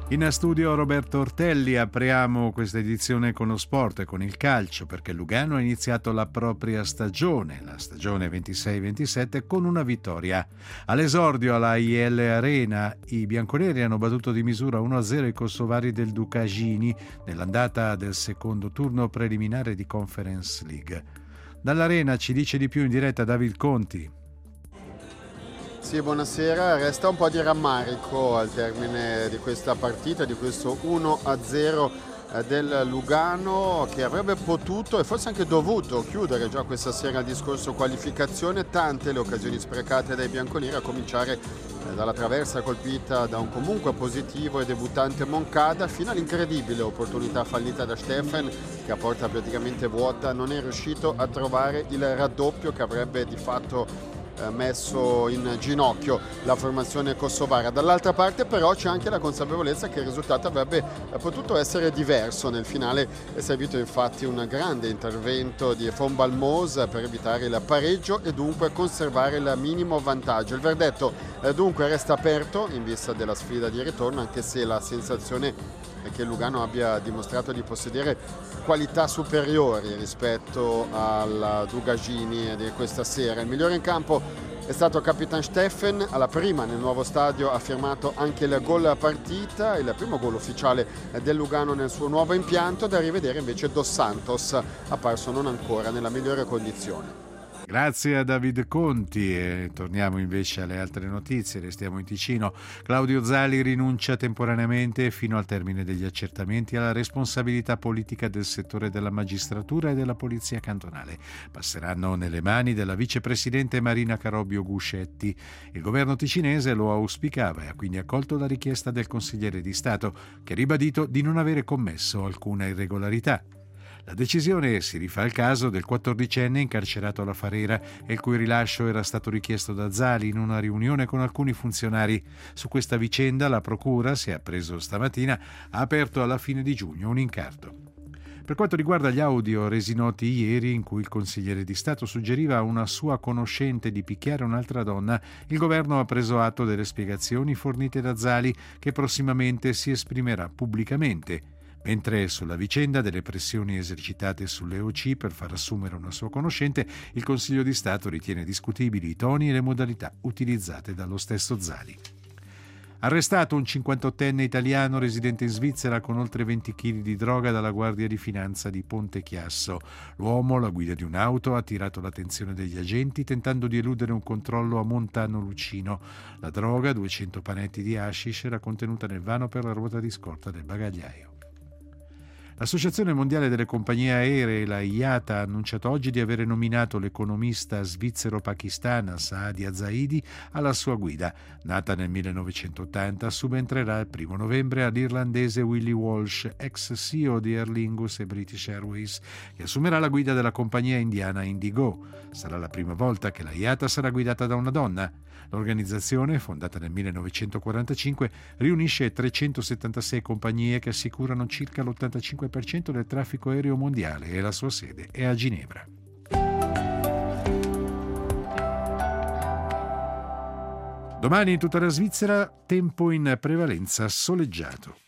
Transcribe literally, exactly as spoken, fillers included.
In studio Roberto Ortelli. Apriamo questa edizione con lo sport e con il calcio, perché Lugano ha iniziato la propria stagione, la stagione ventisei ventisette, con una vittoria. All'esordio alla I L Arena i bianconeri hanno battuto di misura uno a zero i kosovari del Ducagini nell'andata del secondo turno preliminare di Conference League. Dall'Arena ci dice di più in diretta David Conti. Sì, buonasera. Resta un po' di rammarico al termine di questa partita, di questo uno a zero del Lugano, che avrebbe potuto e forse anche dovuto chiudere già questa sera il discorso qualificazione. Tante le occasioni sprecate dai bianconeri, a cominciare dalla traversa colpita da un comunque positivo e debuttante Moncada, fino all'incredibile opportunità fallita da Steffen, che a porta praticamente vuota non è riuscito a trovare il raddoppio che avrebbe di fatto messo in ginocchio la formazione kosovara. Dall'altra parte però c'è anche la consapevolezza che il risultato avrebbe potuto essere diverso. Nel finale è servito infatti un grande intervento di Von Balmos per evitare il pareggio e dunque conservare il minimo vantaggio. Il verdetto eh, dunque resta aperto in vista della sfida di ritorno, anche se la sensazione è che il Lugano abbia dimostrato di possedere qualità superiori rispetto al Ducagini di questa sera. Il migliore in campo è stato Capitan Steffen. Alla prima nel nuovo stadio ha firmato anche il gol partita, il primo gol ufficiale del Lugano nel suo nuovo impianto. Da rivedere invece Dos Santos, apparso non ancora nella migliore condizione. Grazie a David Conti. E torniamo invece alle altre notizie, restiamo in Ticino. Claudio Zali rinuncia temporaneamente fino al termine degli accertamenti alla responsabilità politica del settore della magistratura e della polizia cantonale. Passeranno nelle mani della vicepresidente Marina Carobbio Guscetti. Il governo ticinese lo auspicava e ha quindi accolto la richiesta del consigliere di Stato, che ha ribadito di non avere commesso alcuna irregolarità. La decisione si rifà al caso del quattordicenne incarcerato alla Farera e il cui rilascio era stato richiesto da Zali in una riunione con alcuni funzionari. Su questa vicenda la procura, si è appreso stamattina, ha aperto alla fine di giugno un incarto. Per quanto riguarda gli audio resi noti ieri, in cui il consigliere di Stato suggeriva a una sua conoscente di picchiare un'altra donna, il governo ha preso atto delle spiegazioni fornite da Zali, che prossimamente si esprimerà pubblicamente. Mentre sulla vicenda delle pressioni esercitate sulle O C per far assumere una sua conoscente, il Consiglio di Stato ritiene discutibili i toni e le modalità utilizzate dallo stesso Zali. Arrestato un cinquantottenne italiano residente in Svizzera con oltre venti chili di droga dalla Guardia di Finanza di Ponte Chiasso. L'uomo, alla guida di un'auto, ha attirato l'attenzione degli agenti tentando di eludere un controllo a Montano Lucino. La droga, duecento panetti di hashish, era contenuta nel vano per la ruota di scorta del bagagliaio. L'Associazione Mondiale delle Compagnie Aeree, la I A T A, ha annunciato oggi di avere nominato l'economista svizzero-pakistana Saadia Zaidi alla sua guida. Nata nel millenovecentottanta, subentrerà il primo novembre all'irlandese Willie Walsh, ex C E O di Aer Lingus e British Airways, che assumerà la guida della compagnia indiana Indigo. Sarà la prima volta che la I A T A sarà guidata da una donna. L'organizzazione, fondata nel millenovecentoquarantacinque, riunisce trecentosettantasei compagnie che assicurano circa l'ottantacinque per cento del traffico aereo mondiale e la sua sede è a Ginevra. Domani in tutta la Svizzera tempo in prevalenza soleggiato.